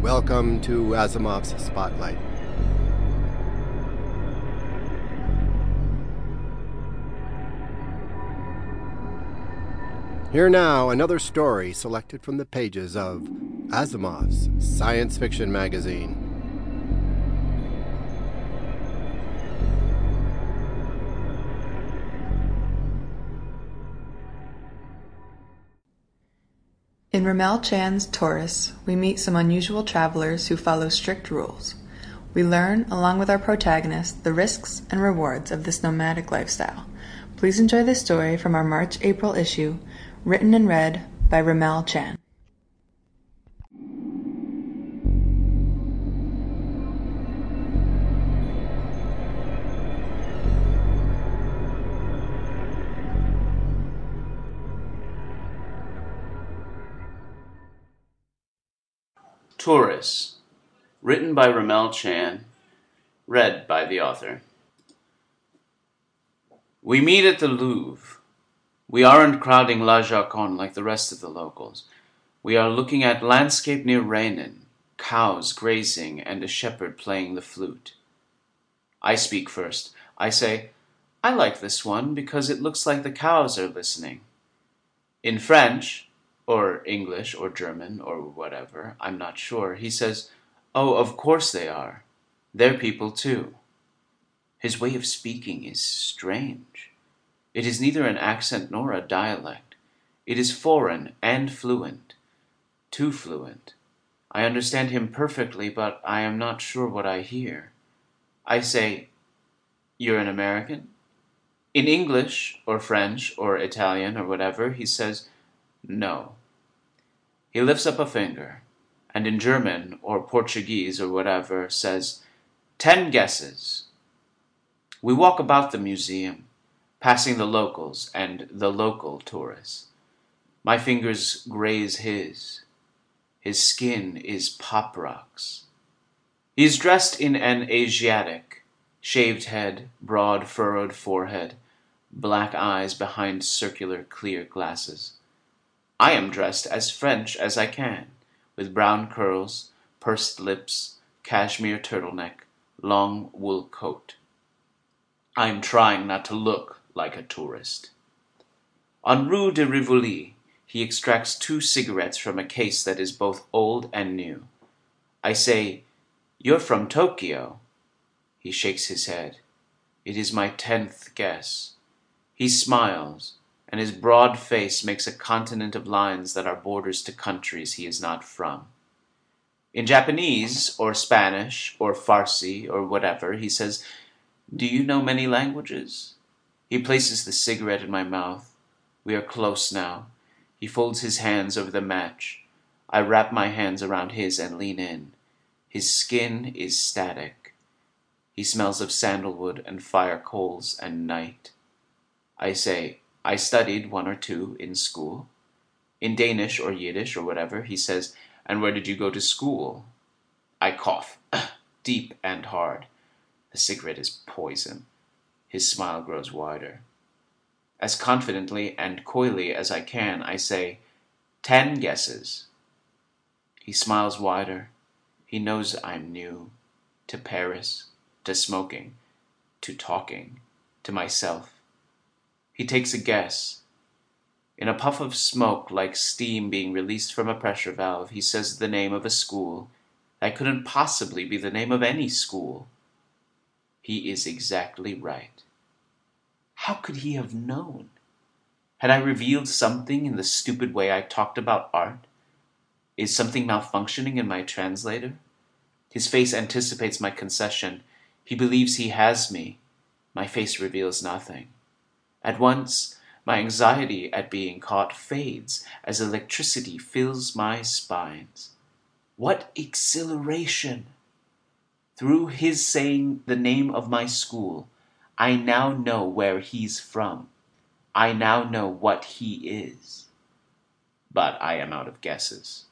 Welcome to Asimov's Spotlight. Here now, another story selected from the pages of Asimov's Science Fiction Magazine. In Ramel Chan's Taurus, we meet some unusual travelers who follow strict rules. We learn, along with our protagonist, the risks and rewards of this nomadic lifestyle. Please enjoy this story from our March-April issue, written and read by Ramel Chan. Taurus, written by Ramel Chan, read by the author. We meet at the Louvre. We aren't crowding La Joconde like the rest of the locals. We are looking at landscape near Renan, cows grazing and a shepherd playing the flute. I speak first. I say, I like this one because it looks like the cows are listening. In French, or English, or German, or whatever, I'm not sure, he says, oh, of course they are. They're people too. His way of speaking is strange. It is neither an accent nor a dialect. It is foreign and fluent. Too fluent. I understand him perfectly, but I am not sure what I hear. I say, you're an American? In English, or French, or Italian, or whatever, he says, no. He lifts up a finger, and in German, or Portuguese, or whatever, says, 10 guesses. We walk about the museum, passing the locals and the local tourists. My fingers graze his. His skin is pop rocks. He is dressed in an Asiatic, shaved head, broad furrowed forehead, black eyes behind circular clear glasses. I am dressed as French as I can, with brown curls, pursed lips, cashmere turtleneck, long wool coat. I am trying not to look like a tourist. On Rue de Rivoli, he extracts 2 cigarettes from a case that is both old and new. I say, you're from Tokyo. He shakes his head. It is my 10th guess. He smiles, and his broad face makes a continent of lines that are borders to countries he is not from. In Japanese, or Spanish, or Farsi, or whatever, he says, do you know many languages? He places the cigarette in my mouth. We are close now. He folds his hands over the match. I wrap my hands around his and lean in. His skin is static. He smells of sandalwood and fire coals and night. I say, I studied 1 or 2 in school. In Danish or Yiddish or whatever, he says, and where did you go to school? I cough, deep and hard. The cigarette is poison. His smile grows wider. As confidently and coyly as I can, I say, 10 guesses. He smiles wider. He knows I'm new. To Paris, to smoking, to talking, to myself. He takes a guess. In a puff of smoke like steam being released from a pressure valve, he says the name of a school. That couldn't possibly be the name of any school. He is exactly right. How could he have known? Had I revealed something in the stupid way I talked about art? Is something malfunctioning in my translator? His face anticipates my concession. He believes he has me. My face reveals nothing. At once, my anxiety at being caught fades as electricity fills my spines. What exhilaration! Through his saying the name of my school, I now know where he's from. I now know what he is. But I am out of guesses.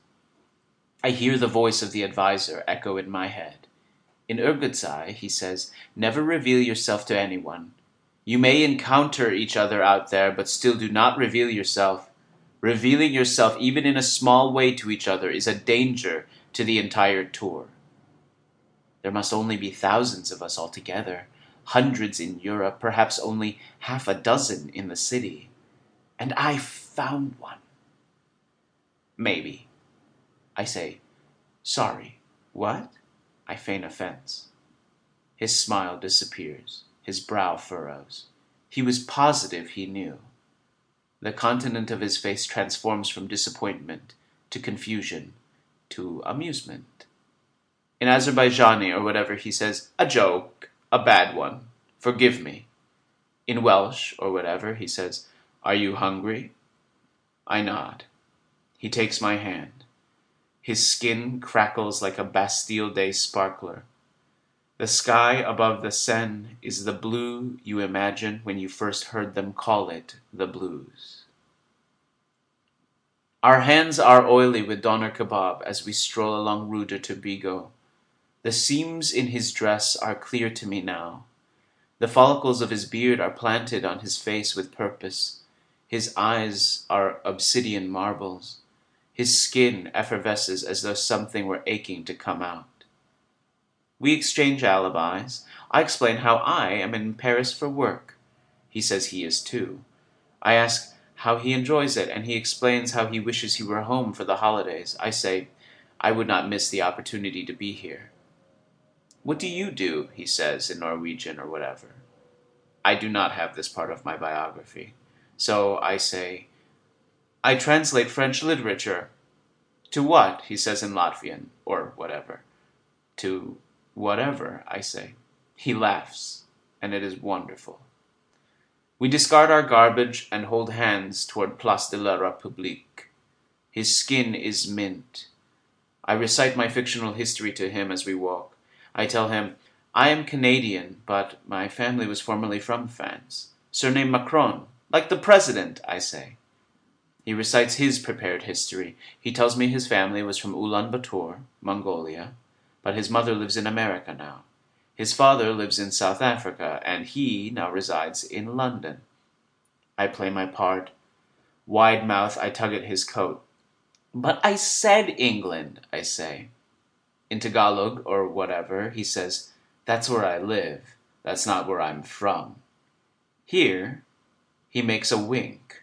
I hear the voice of the advisor echo in my head. In Urgutsai, he says, never reveal yourself to anyone. You may encounter each other out there, but still do not reveal yourself. Revealing yourself even in a small way to each other is a danger to the entire tour. There must only be thousands of us altogether, hundreds in Europe, perhaps only half a dozen in the city. And I found one. Maybe. I say, sorry. What? I feign offense. His smile disappears. His brow furrows. He was positive he knew. The continent of his face transforms from disappointment to confusion to amusement. In Azerbaijani or whatever, he says, a joke, a bad one, forgive me. In Welsh or whatever, he says, are you hungry? I nod. He takes my hand. His skin crackles like a Bastille Day sparkler. The sky above the Seine is the blue you imagine when you first heard them call it the blues. Our hands are oily with doner kebab as we stroll along Rue de Turbigo. The seams in his dress are clear to me now. The follicles of his beard are planted on his face with purpose. His eyes are obsidian marbles. His skin effervesces as though something were aching to come out. We exchange alibis. I explain how I am in Paris for work. He says he is too. I ask how he enjoys it, and he explains how he wishes he were home for the holidays. I say, I would not miss the opportunity to be here. What do you do? He says in Norwegian or whatever. I do not have this part of my biography. So I say, I translate French literature. To what? He says in Latvian, or whatever. To whatever, I say. He laughs, and it is wonderful. We discard our garbage and hold hands toward Place de la République. His skin is mint. I recite my fictional history to him as we walk. I tell him, I am Canadian, but my family was formerly from France. Surname Macron, like the president, I say. He recites his prepared history. He tells me his family was from Ulaanbaatar, Mongolia, but his mother lives in America now. His father lives in South Africa, and he now resides in London. I play my part. Wide mouth, I tug at his coat. But I said England, I say. In Tagalog, or whatever, he says, that's where I live. That's not where I'm from. Here, he makes a wink.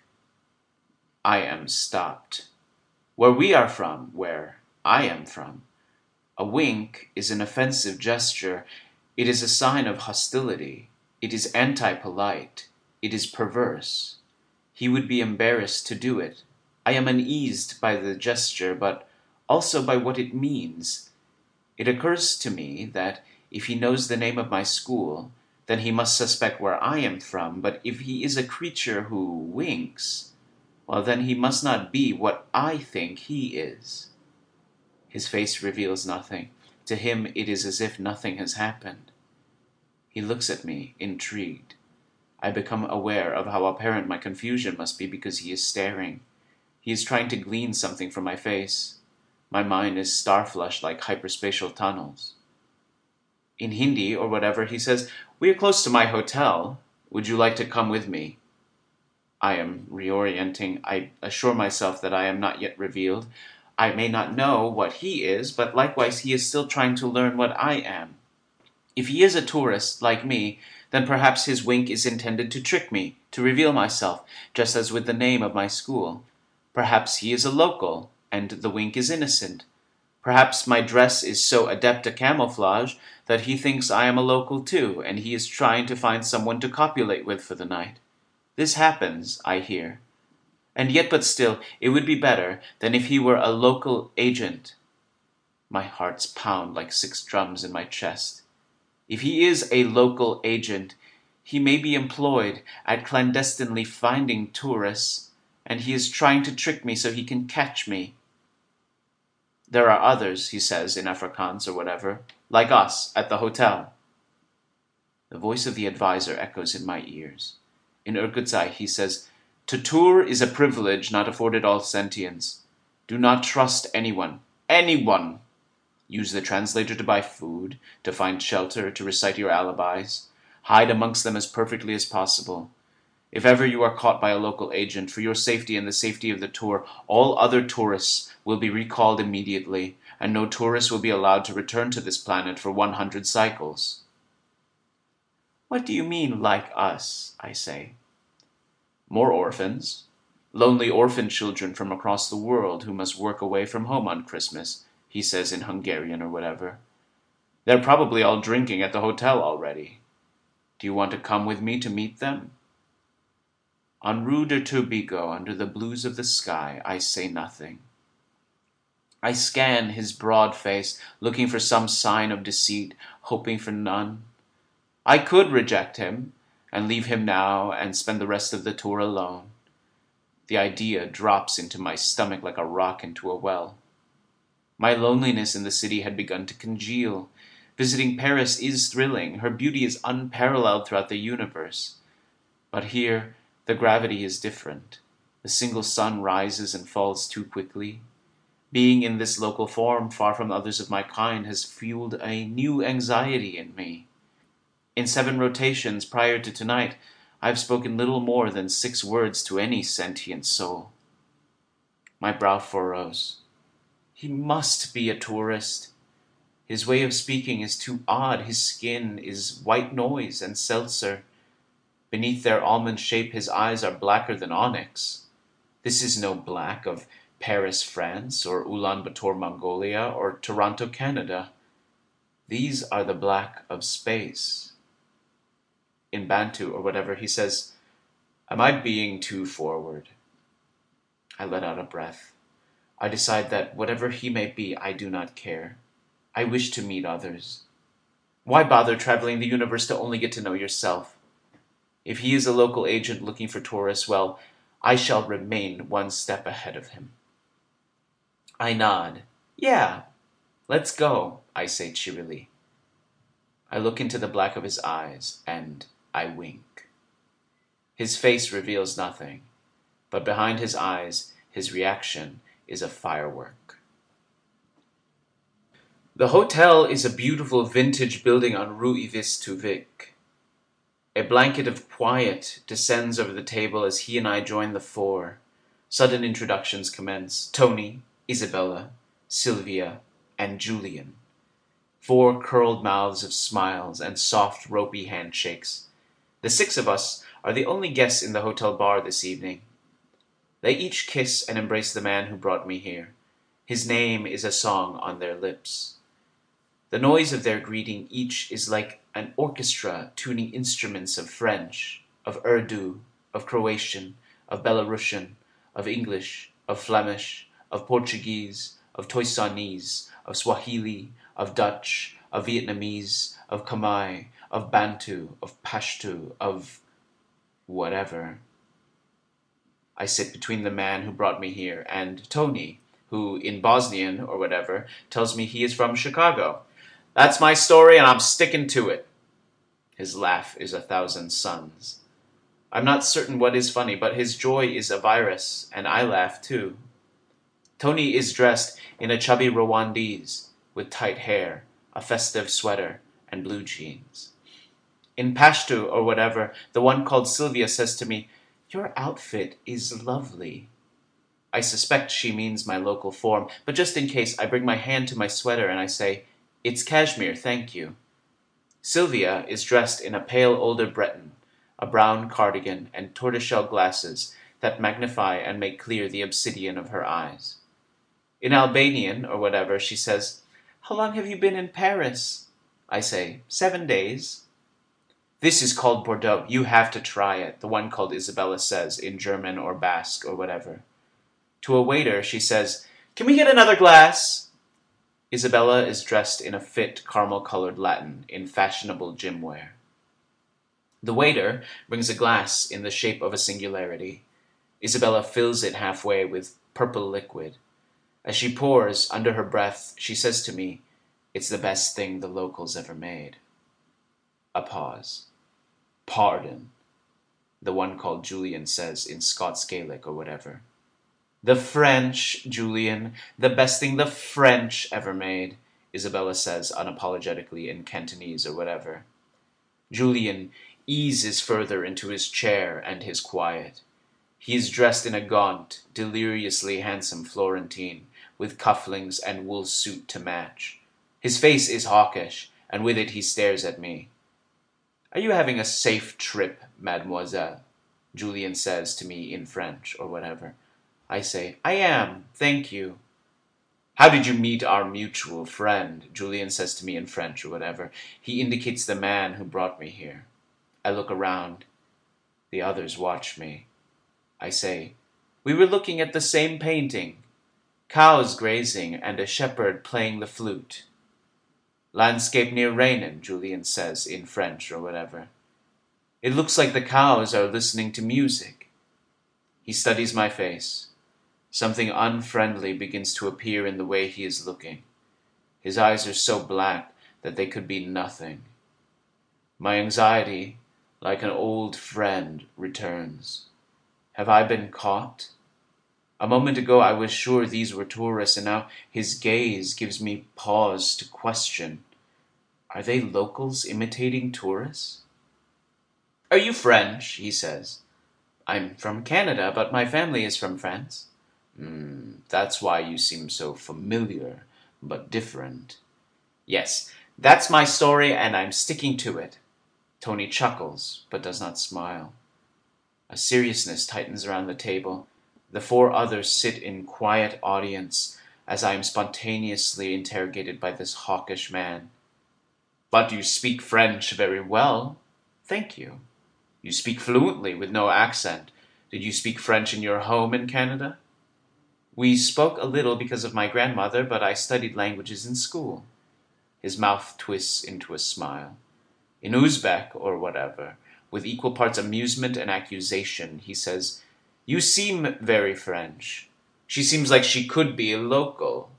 I am stopped. Where we are from, where I am from, a wink is an offensive gesture. It is a sign of hostility. It is anti-polite. It is perverse. He would be embarrassed to do it. I am uneased by the gesture, but also by what it means. It occurs to me that if he knows the name of my school, then he must suspect where I am from, but if he is a creature who winks, well, then he must not be what I think he is. His face reveals nothing. To him it is as if nothing has happened. He looks at me, intrigued. I become aware of how apparent my confusion must be because he is staring. He is trying to glean something from my face. My mind is star-flushed like hyperspatial tunnels. In Hindi, or whatever, he says, we are close to my hotel. Would you like to come with me? I am reorienting. I assure myself that I am not yet revealed. I may not know what he is, but likewise he is still trying to learn what I am. If he is a tourist, like me, then perhaps his wink is intended to trick me, to reveal myself, just as with the name of my school. Perhaps he is a local, and the wink is innocent. Perhaps my dress is so adept a camouflage that he thinks I am a local too, and he is trying to find someone to copulate with for the night. This happens, I hear. And yet, but still, it would be better than if he were a local agent. My hearts pound like 6 drums in my chest. If he is a local agent, he may be employed at clandestinely finding tourists, and he is trying to trick me so he can catch me. There are others, he says in Afrikaans or whatever, like us at the hotel. The voice of the advisor echoes in my ears. In Urgutsai, he says, to tour is a privilege not afforded all sentients. Do not trust anyone. Anyone! Use the translator to buy food, to find shelter, to recite your alibis. Hide amongst them as perfectly as possible. If ever you are caught by a local agent, for your safety and the safety of the tour, all other tourists will be recalled immediately, and no tourist will be allowed to return to this planet for 100 cycles." "What do you mean, like us?" I say. "More orphans. Lonely orphan children from across the world who must work away from home on Christmas," he says in Hungarian or whatever. "They're probably all drinking at the hotel already. Do you want to come with me to meet them?" On Rue de Turbigo, under the blues of the sky, I say nothing. I scan his broad face, looking for some sign of deceit, hoping for none. I could reject him, and leave him now, and spend the rest of the tour alone. The idea drops into my stomach like a rock into a well. My loneliness in the city had begun to congeal. Visiting Paris is thrilling. Her beauty is unparalleled throughout the universe. But here, the gravity is different. The single sun rises and falls too quickly. Being in this local form, far from others of my kind, has fueled a new anxiety in me. In 7 rotations prior to tonight, I have spoken little more than 6 words to any sentient soul. My brow furrows. He must be a tourist. His way of speaking is too odd. His skin is white noise and seltzer. Beneath their almond shape, his eyes are blacker than onyx. This is no black of Paris, France, or Ulaanbaatar, Mongolia, or Toronto, Canada. These are the black of space. In Bantu, or whatever, he says, "Am I being too forward?" I let out a breath. I decide that whatever he may be, I do not care. I wish to meet others. Why bother traveling the universe to only get to know yourself? If he is a local agent looking for tourists, well, I shall remain 1 step ahead of him. I nod. "Yeah, let's go," I say cheerily. I look into the black of his eyes, and I wink. His face reveals nothing, but behind his eyes, his reaction is a firework. The hotel is a beautiful vintage building on Rue Yves Tuvic. A blanket of quiet descends over the table as he and I join the 4. Sudden introductions commence. Tony, Isabella, Sylvia, and Julian. 4 curled mouths of smiles and soft, ropey handshakes. The 6 of us are the only guests in the hotel bar this evening. They each kiss and embrace the man who brought me here. His name is a song on their lips. The noise of their greeting each is like an orchestra tuning instruments of French, of Urdu, of Croatian, of Belarusian, of English, of Flemish, of Portuguese, of Toisanese, of Swahili, of Dutch, of Vietnamese, of Khmer, of Bantu, of Pashto, of whatever. I sit between the man who brought me here and Tony, who, in Bosnian or whatever, tells me he is from Chicago. That's my story, and I'm sticking to it. His laugh is 1,000 suns. I'm not certain what is funny, but his joy is a virus, and I laugh too. Tony is dressed in a chubby Rwandese, with tight hair, a festive sweater, and blue jeans. In Pashto or whatever, the one called Sylvia says to me, "Your outfit is lovely." I suspect she means my local form, but just in case, I bring my hand to my sweater and I say, "It's cashmere, thank you." Sylvia is dressed in a pale older Breton, a brown cardigan, and tortoiseshell glasses that magnify and make clear the obsidian of her eyes. In Albanian, or whatever, she says, "How long have you been in Paris?" I say, 7 days. "This is called Bordeaux. You have to try it," the one called Isabella says, in German or Basque or whatever. To a waiter, she says, "Can we get another glass?" Isabella is dressed in a fit caramel-colored Latin in fashionable gym wear. The waiter brings a glass in the shape of a singularity. Isabella fills it halfway with purple liquid. As she pours, under her breath, she says to me, "It's the best thing the locals ever made." A pause. "Pardon," the one called Julian says in Scots Gaelic or whatever. "The French, Julian, the best thing the French ever made," Isabella says unapologetically in Cantonese or whatever. Julian eases further into his chair and his quiet. He is dressed in a gaunt, deliriously handsome Florentine, with cufflinks and wool suit to match. His face is hawkish, and with it he stares at me. "Are you having a safe trip, mademoiselle?" Julien says to me in French, or whatever. I say, "I am, thank you." "How did you meet our mutual friend?" Julien says to me in French, or whatever. He indicates the man who brought me here. I look around. The others watch me. I say, "We were looking at the same painting. Cows grazing and a shepherd playing the flute." "Landscape near Reinen," Julien says in French, or whatever. "It looks like the cows are listening to music." He studies my face. Something unfriendly begins to appear in the way he is looking. His eyes are so black that they could be nothing. My anxiety, like an old friend, returns. Have I been caught? A moment ago I was sure these were tourists, and now his gaze gives me pause to question. Are they locals imitating tourists? "Are you French?" he says. "I'm from Canada, but my family is from France." That's why you seem so familiar, but different." "Yes, that's my story, and I'm sticking to it." Tony chuckles, but does not smile. A seriousness tightens around the table. The four others sit in quiet audience as I am spontaneously interrogated by this hawkish man. "But you speak French very well." "Thank you." "You speak fluently, with no accent. Did you speak French in your home in Canada?" "We spoke a little because of my grandmother, but I studied languages in school." His mouth twists into a smile. In Uzbek, or whatever, with equal parts amusement and accusation, he says, "You seem very French. She seems like she could be a local."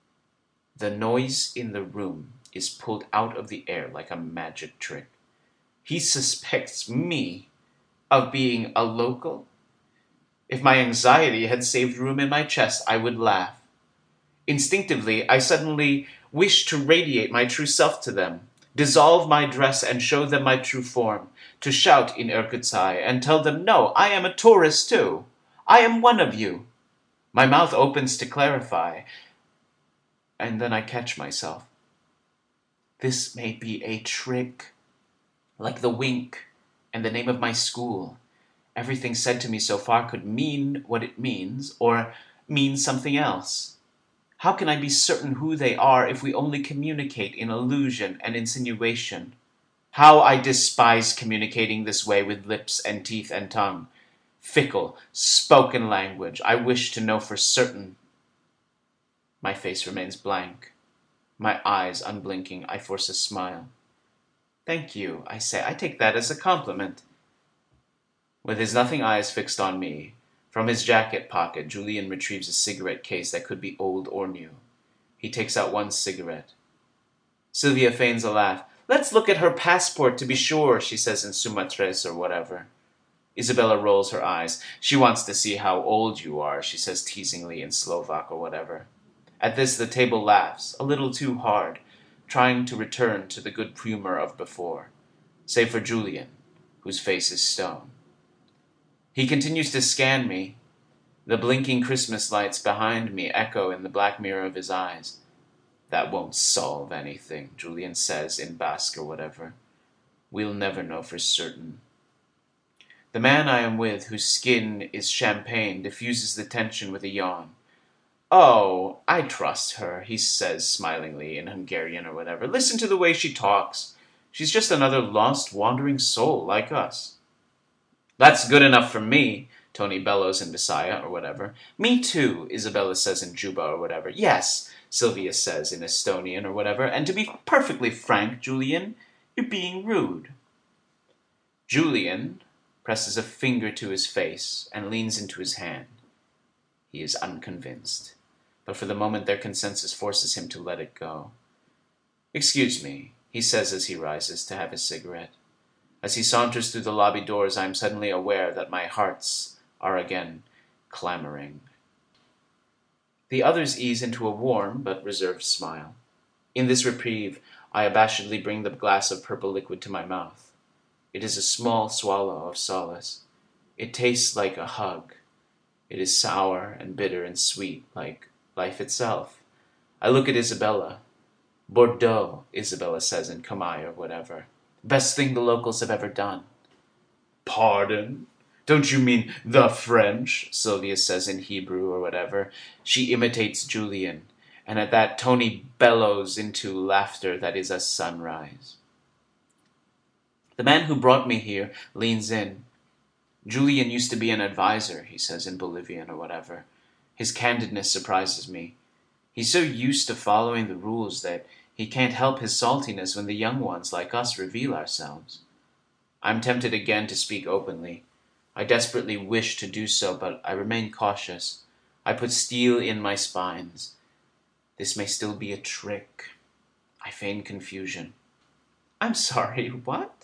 The noise in the room is pulled out of the air like a magic trick. He suspects me of being a local? If my anxiety had saved room in my chest, I would laugh. Instinctively, I suddenly wish to radiate my true self to them, dissolve my dress and show them my true form, to shout in Irkutsk and tell them, "No, I am a tourist too. I am one of you." My mouth opens to clarify, and then I catch myself. This may be a trick, like the wink and the name of my school. Everything said to me so far could mean what it means, or mean something else. How can I be certain who they are if we only communicate in allusion and insinuation? How I despise communicating this way with lips and teeth and tongue. Fickle, spoken language. I wish to know for certain. My face remains blank. My eyes unblinking. I force a smile. "Thank you," I say. "I take that as a compliment." With his nothing eyes fixed on me, from his jacket pocket, Julien retrieves a cigarette case that could be old or new. He takes out one cigarette. Sylvia feigns a laugh. "Let's look at her passport to be sure," she says in Sumatres or whatever. Isabella rolls her eyes. "She wants to see how old you are," she says teasingly in Slovak or whatever. At this the table laughs, a little too hard, trying to return to the good humor of before, save for Julien, whose face is stone. He continues to scan me. The blinking Christmas lights behind me echo in the black mirror of his eyes. "That won't solve anything," Julien says in Basque or whatever. "We'll never know for certain." The man I am with, whose skin is champagne, diffuses the tension with a yawn. "Oh, I trust her," he says smilingly in Hungarian or whatever. "Listen to the way she talks. She's just another lost, wandering soul like us." "That's good enough for me," Tony bellows in Bisaya or whatever. "Me too," Isabella says in Juba or whatever. "Yes," Sylvia says in Estonian or whatever. "And to be perfectly frank, Julien, you're being rude." Julien presses a finger to his face and leans into his hand. He is unconvinced, but for the moment their consensus forces him to let it go. "Excuse me," he says as he rises to have his cigarette. As he saunters through the lobby doors, I am suddenly aware that my hearts are again clamoring. The others ease into a warm but reserved smile. In this reprieve, I abashedly bring the glass of purple liquid to my mouth. It is a small swallow of solace. It tastes like a hug. It is sour and bitter and sweet, like life itself. I look at Isabella. Bordeaux, Isabella says in Khmer or whatever. Best thing the locals have ever done. Pardon? Don't you mean the French? Sylvia says in Hebrew or whatever. She imitates Julian, and at that Tony bellows into laughter that is a sunrise. The man who brought me here leans in. Julian used to be an advisor, he says in Bolivian or whatever. His candidness surprises me. He's so used to following the rules that he can't help his saltiness when the young ones like us reveal ourselves. I'm tempted again to speak openly. I desperately wish to do so, but I remain cautious. I put steel in my spines. This may still be a trick. I feign confusion. I'm sorry, what?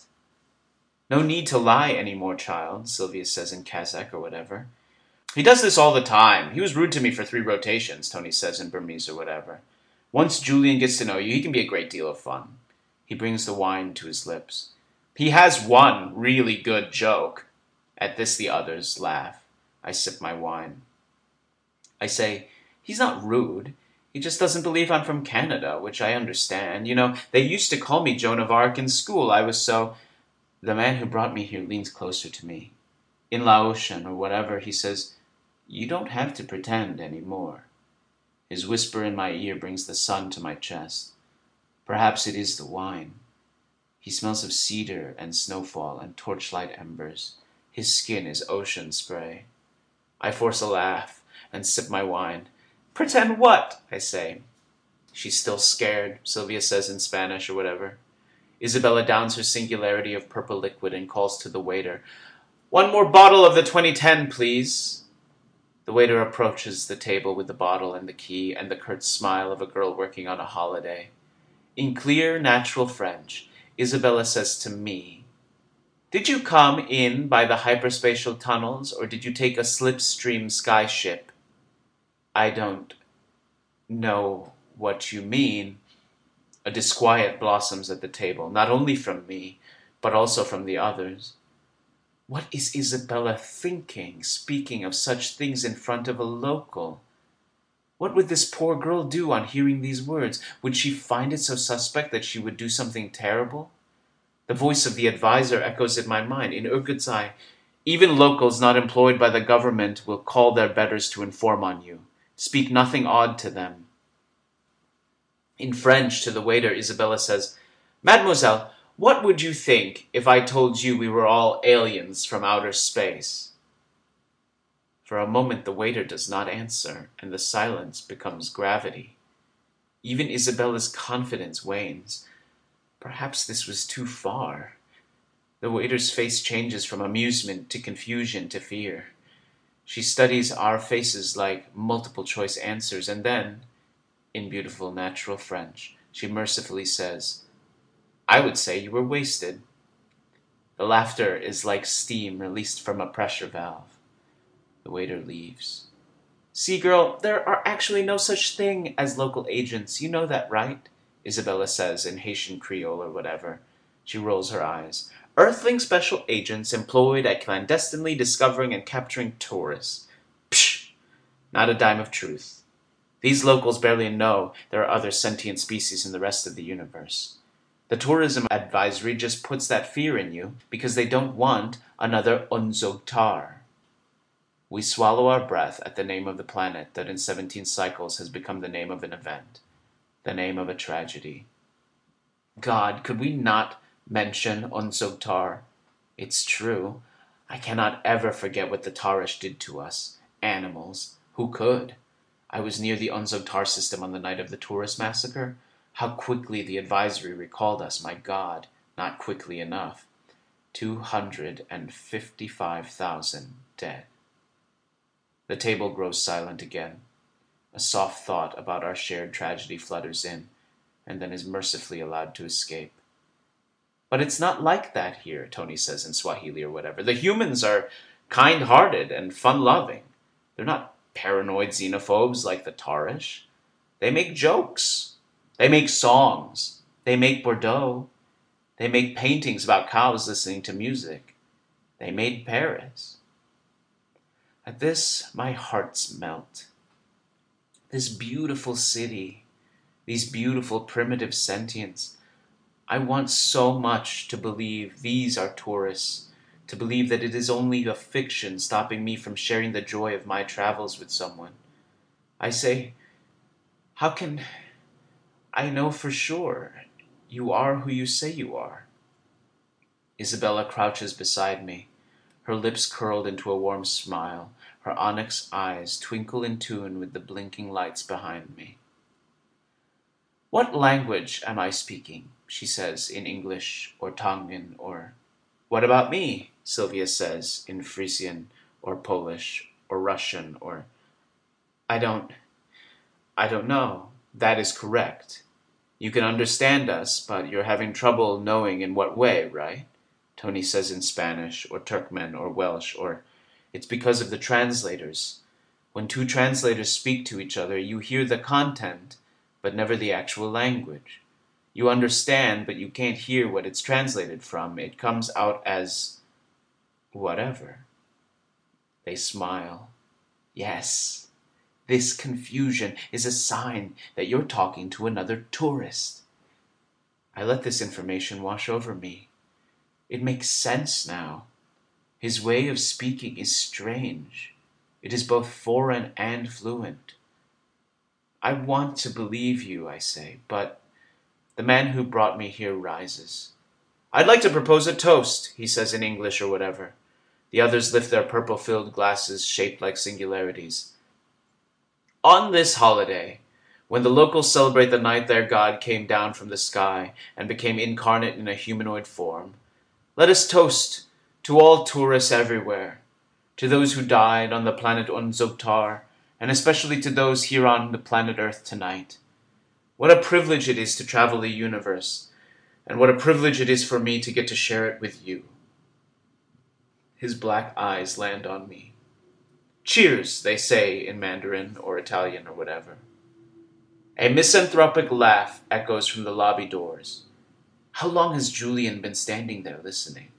No need to lie any more, child, Sylvia says in Kazakh or whatever. He does this all the time. He was rude to me for 3 rotations, Tony says in Burmese or whatever. Once Julian gets to know you, he can be a great deal of fun. He brings the wine to his lips. He has one really good joke. At this the others laugh. I sip my wine. I say, he's not rude. He just doesn't believe I'm from Canada, which I understand. You know, they used to call me Joan of Arc in school. I was so... The man who brought me here leans closer to me. In Laotian or whatever, he says, you don't have to pretend anymore. His whisper in my ear brings the sun to my chest. Perhaps it is the wine. He smells of cedar and snowfall and torchlight embers. His skin is ocean spray. I force a laugh and sip my wine. Pretend what? I say. She's still scared, Sylvia says in Spanish or whatever. Isabella downs her singularity of purple liquid and calls to the waiter. 1 more bottle of the 2010, please. The waiter approaches the table with the bottle and the key and the curt smile of a girl working on a holiday. In clear, natural French, Isabella says to me, did you come in by the hyperspatial tunnels, or did you take a slipstream skyship? I don't know what you mean. A disquiet blossoms at the table, not only from me, but also from the others. What is Isabella thinking, speaking of such things in front of a local? What would this poor girl do on hearing these words? Would she find it so suspect that she would do something terrible? The voice of the advisor echoes in my mind. In Urgenzai, even locals not employed by the government will call their betters to inform on you. Speak nothing odd to them. In French, to the waiter, Isabella says, Mademoiselle, what would you think if I told you we were all aliens from outer space? For a moment the waiter does not answer, and the silence becomes gravity. Even Isabella's confidence wanes. Perhaps this was too far. The waiter's face changes from amusement to confusion to fear. She studies our faces like multiple-choice answers, and then, in beautiful natural French, she mercifully says, I would say you were wasted. The laughter is like steam released from a pressure valve. The waiter leaves. See, girl, there are actually no such thing as local agents. You know that, right? Isabella says in Haitian Creole or whatever. She rolls her eyes. Earthling special agents employed at clandestinely discovering and capturing tourists. Psh! Not a dime of truth. These locals barely know there are other sentient species in the rest of the universe. The tourism advisory just puts that fear in you because they don't want another Onzog Tar. We swallow our breath at the name of the planet that in 17 cycles has become the name of an event, the name of a tragedy. God, could we not mention Onzog Tar? It's true. I cannot ever forget what the Tarish did to us. Animals. Who could? I was near the Onzog Tar system on the night of the tourist massacre. How quickly the advisory recalled us, my God, not quickly enough. 255,000 dead. The table grows silent again. A soft thought about our shared tragedy flutters in, and then is mercifully allowed to escape. But it's not like that here, Tony says in Swahili or whatever. The humans are kind-hearted and fun-loving. They're not paranoid xenophobes like the Tarish. They make jokes. They make songs. They make Bordeaux. They make paintings about cows listening to music. They made Paris. At this, my hearts melt. This beautiful city, these beautiful primitive sentients. I want so much to believe these are tourists, to believe that it is only a fiction stopping me from sharing the joy of my travels with someone. I say, how can I know for sure you are who you say you are? Isabella crouches beside me, her lips curled into a warm smile, her onyx eyes twinkle in tune with the blinking lights behind me. What language am I speaking? She says in English or Tongan or... What about me? Sylvia says in Frisian or Polish or Russian or... I don't know. That is correct. You can understand us, but you're having trouble knowing in what way, right? Tony says in Spanish or Turkmen or Welsh or... It's because of the translators. When two translators speak to each other, you hear the content, but never the actual language. You understand, but you can't hear what it's translated from. It comes out as... whatever. They smile. Yes. This confusion is a sign that you're talking to another tourist. I let this information wash over me. It makes sense now. His way of speaking is strange. It is both foreign and fluent. I want to believe you, I say, but the man who brought me here rises. I'd like to propose a toast, he says in English or whatever. The others lift their purple-filled glasses shaped like singularities. On this holiday, when the locals celebrate the night their god came down from the sky and became incarnate in a humanoid form, let us toast to all tourists everywhere, to those who died on the planet Unzogtar, and especially to those here on the planet Earth tonight. What a privilege it is to travel the universe, and what a privilege it is for me to get to share it with you. His black eyes land on me. Cheers, they say in Mandarin or Italian or whatever. A misanthropic laugh echoes from the lobby doors. How long has Julian been standing there listening?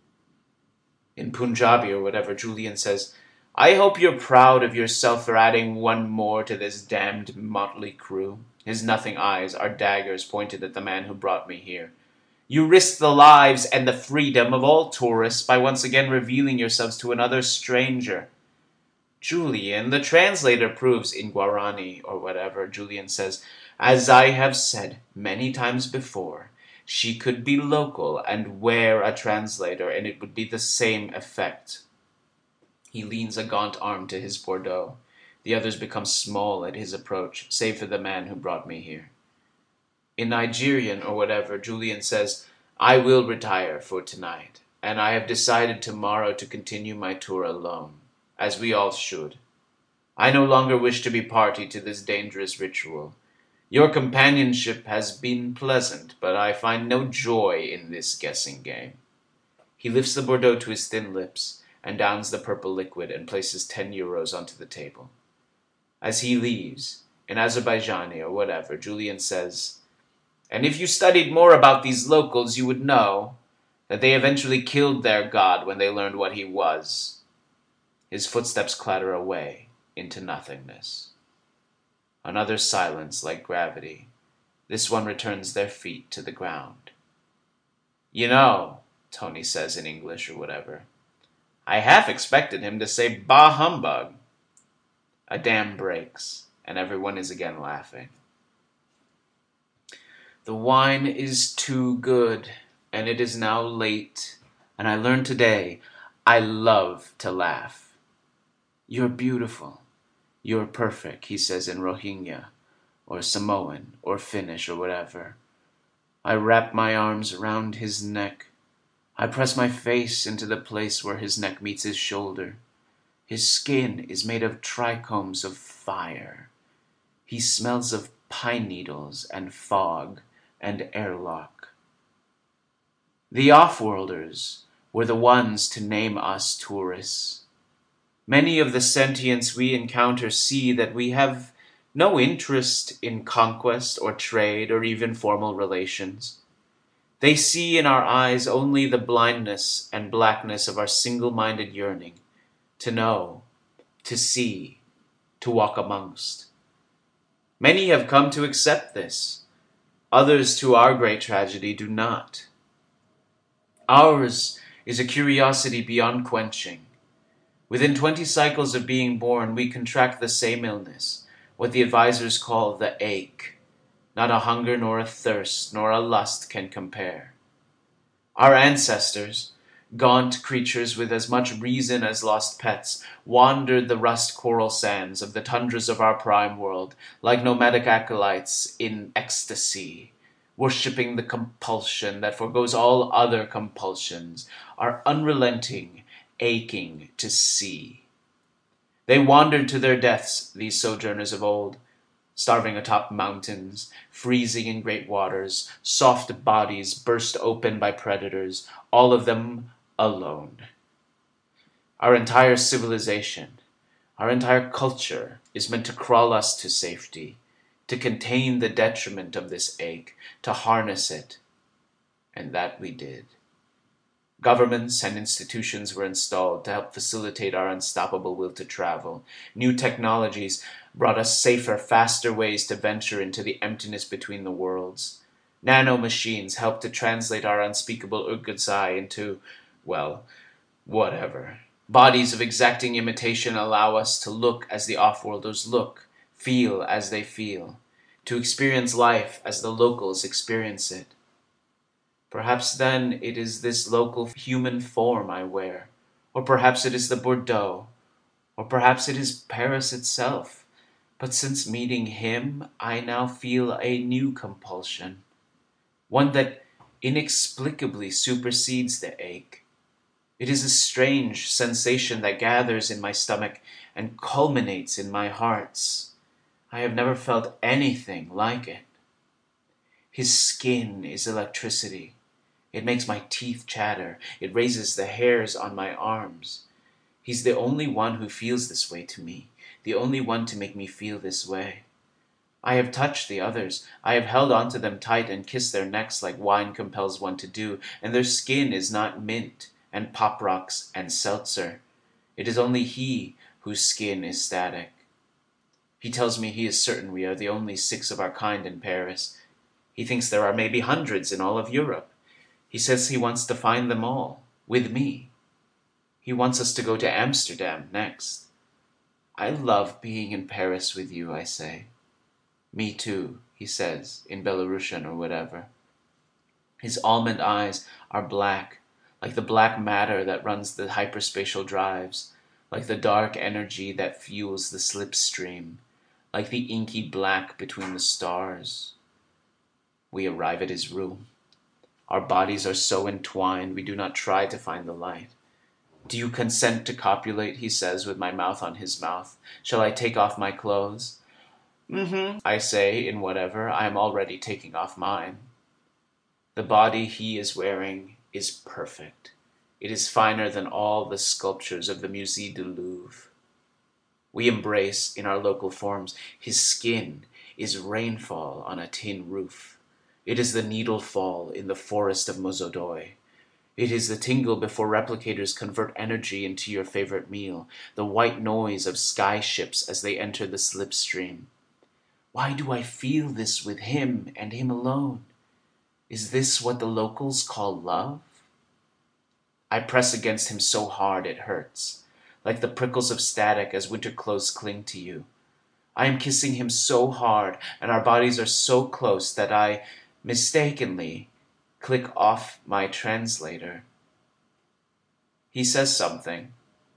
In Punjabi or whatever, Julian says, I hope you're proud of yourself for adding one more to this damned motley crew. His nothing eyes are daggers pointed at the man who brought me here. You risked the lives and the freedom of all tourists by once again revealing yourselves to another stranger. Julian, the translator proves in Guarani or whatever, Julian says, as I have said many times before, she could be local and wear a translator, and it would be the same effect. He leans a gaunt arm to his Bordeaux. The others become small at his approach, save for the man who brought me here. In Nigerian or whatever, Julian says, I will retire for tonight, and I have decided tomorrow to continue my tour alone, as we all should. I no longer wish to be party to this dangerous ritual. Your companionship has been pleasant, but I find no joy in this guessing game. He lifts the Bordeaux to his thin lips and downs the purple liquid and places 10 euros onto the table. As he leaves, in Azerbaijani or whatever, Julian says, and if you studied more about these locals, you would know that they eventually killed their god when they learned what he was. His footsteps clatter away into nothingness. Another silence like gravity. This one returns their feet to the ground. You know, Tony says in English or whatever, I half expected him to say bah humbug. A dam breaks, and everyone is again laughing. The wine is too good, and it is now late, and I learned today I love to laugh. You're beautiful. You're perfect, he says in Rohingya, or Samoan, or Finnish, or whatever. I wrap my arms around his neck. I press my face into the place where his neck meets his shoulder. His skin is made of trichomes of fire. He smells of pine needles and fog and airlock. The off-worlders were the ones to name us tourists. Many of the sentients we encounter see that we have no interest in conquest or trade or even formal relations. They see in our eyes only the blindness and blackness of our single-minded yearning to know, to see, to walk amongst. Many have come to accept this. Others, to our great tragedy, do not. Ours is a curiosity beyond quenching. Within 20 cycles of being born, we contract the same illness, what the advisors call the ache. Not a hunger nor a thirst nor a lust can compare. Our ancestors, gaunt creatures with as much reason as lost pets, wandered the rust coral sands of the tundras of our prime world, like nomadic acolytes in ecstasy, worshipping the compulsion that forgoes all other compulsions, our unrelenting aching to see. They wandered to their deaths, these sojourners of old, starving atop mountains, freezing in great waters, soft bodies burst open by predators, all of them alone. Our entire civilization, our entire culture is meant to crawl us to safety, to contain the detriment of this ache, to harness it. And that we did. Governments and institutions were installed to help facilitate our unstoppable will to travel. New technologies brought us safer, faster ways to venture into the emptiness between the worlds. Nano-machines helped to translate our unspeakable Urgazai into, well, whatever. Bodies of exacting imitation allow us to look as the off-worlders look, feel as they feel, to experience life as the locals experience it. Perhaps then it is this local human form I wear, or perhaps it is the Bordeaux, or perhaps it is Paris itself. But since meeting him, I now feel a new compulsion, one that inexplicably supersedes the ache. It is a strange sensation that gathers in my stomach and culminates in my hearts. I have never felt anything like it. His skin is electricity. It makes my teeth chatter. It raises the hairs on my arms. He's the only one who feels this way to me, the only one to make me feel this way. I have touched the others. I have held onto them tight and kissed their necks like wine compels one to do, and their skin is not mint and pop rocks and seltzer. It is only he whose skin is static. He tells me he is certain we are the only 6 of our kind in Paris. He thinks there are maybe hundreds in all of Europe. He says he wants to find them all, with me. He wants us to go to Amsterdam next. I love being in Paris with you, I say. Me too, he says, in Belarusian or whatever. His almond eyes are black, like the black matter that runs the hyperspatial drives, like the dark energy that fuels the slipstream, like the inky black between the stars. We arrive at his room. Our bodies are so entwined we do not try to find the light. Do you consent to copulate, he says, with my mouth on his mouth. Shall I take off my clothes? I say, in whatever. I am already taking off mine. The body he is wearing is perfect. It is finer than all the sculptures of the Musée du Louvre. We embrace in our local forms. His skin is rainfall on a tin roof. It is the needle fall in the forest of Mozodoy. It is the tingle before replicators convert energy into your favorite meal, the white noise of sky ships as they enter the slipstream. Why do I feel this with him and him alone? Is this what the locals call love? I press against him so hard it hurts, like the prickles of static as winter clothes cling to you. I am kissing him so hard, and our bodies are so close that I mistakenly click off my translator. He says something.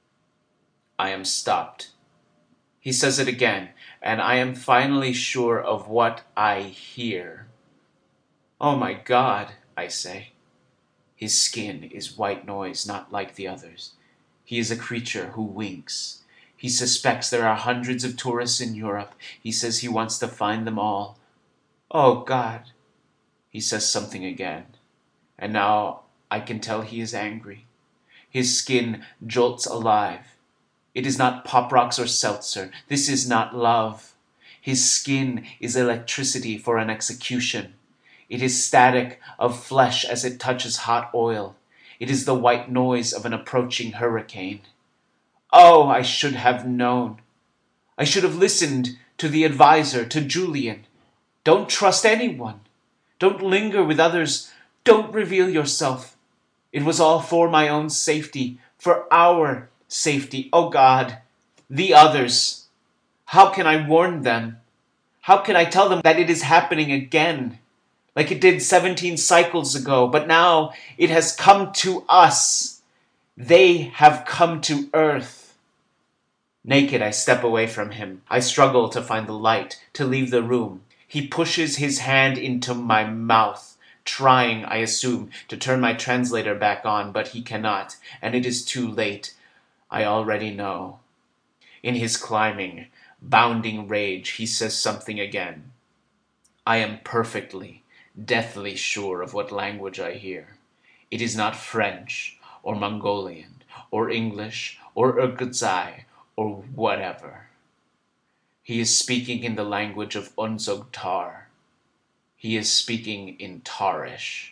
I am stopped. He says it again, and I am finally sure of what I hear. Oh my God, I say. His skin is white noise, not like the others. He is a creature who winks. He suspects there are hundreds of tourists in Europe. He says he wants to find them all. Oh God. He says something again, and now I can tell he is angry. His skin jolts alive. It is not pop rocks or seltzer. This is not love. His skin is electricity for an execution. It is static of flesh as it touches hot oil. It is the white noise of an approaching hurricane. Oh, I should have known. I should have listened to the advisor, to Julian. Don't trust anyone. Don't linger with others. Don't reveal yourself. It was all for my own safety, for our safety. Oh God, the others. How can I warn them? How can I tell them that it is happening again? Like it did 17 cycles ago, but now it has come to us. They have come to Earth. Naked, I step away from him. I struggle to find the light, to leave the room. He pushes his hand into my mouth, trying, I assume, to turn my translator back on, but he cannot, and it is too late. I already know. In his climbing, bounding rage, he says something again. I am perfectly, deathly sure of what language I hear. It is not French, or Mongolian, or English, or Urgutzai, or whatever. He is speaking in the language of Unzog Tar. He is speaking in Tarish.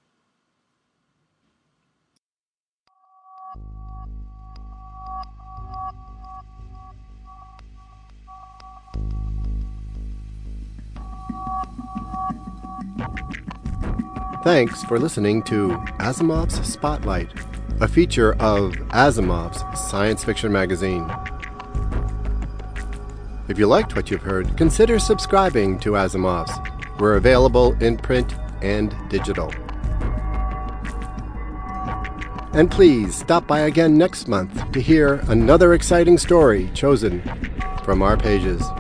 Thanks for listening to Asimov's Spotlight, a feature of Asimov's Science Fiction Magazine. If you liked what you've heard, consider subscribing to Asimov's. We're available in print and digital. And please stop by again next month to hear another exciting story chosen from our pages.